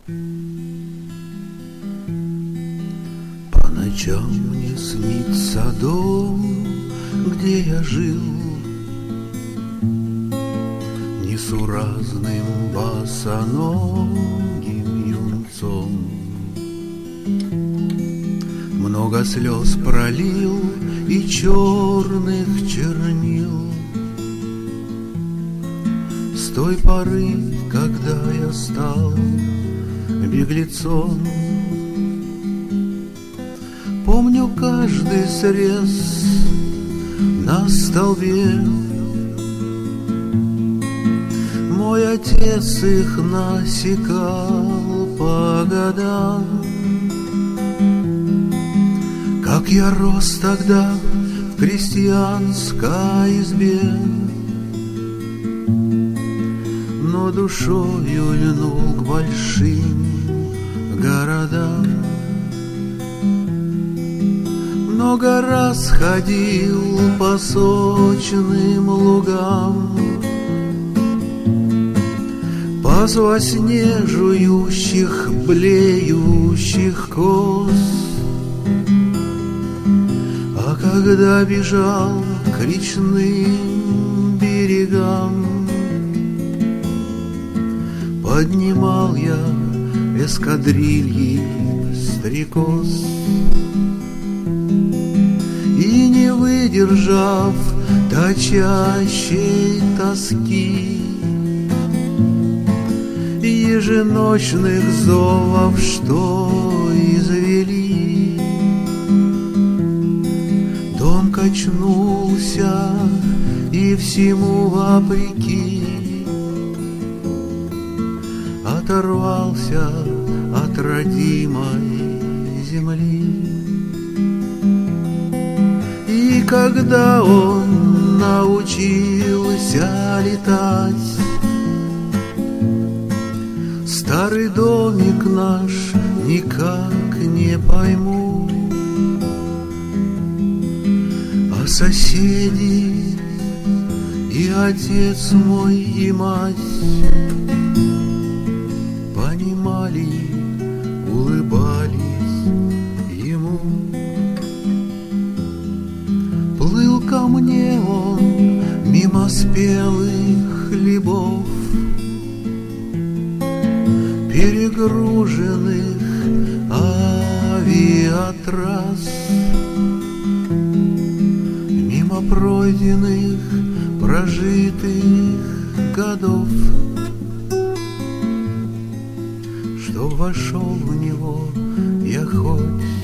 По ночам мне снится дом, где я жил, несуразным босоногим юнцом. Много слез пролил и черных чернил с той поры, когда я стал беглецом. Помню каждый срез на столбе, мой отец их насекал по годам. Как я рос тогда в крестьянской избе, но душою льнул к большим городам. Много раз ходил по сочным лугам, пас во сне жующих, блеющих коз. А когда бежал к речным берегам, поднимал я эскадрильи стрекоз. И не выдержав точащей тоски, еженочных зовов, что извели, дом качнулся и всему вопреки оторвался от родимой земли. И когда он научился летать, старый домик наш никак не пойму, а соседи и отец мой и мать понимали, улыбались ему. Плыл ко мне он мимо спелых хлебов, перегруженных авиатрасс, мимо пройденных, прожитых годов, чтоб вошел в него я хоть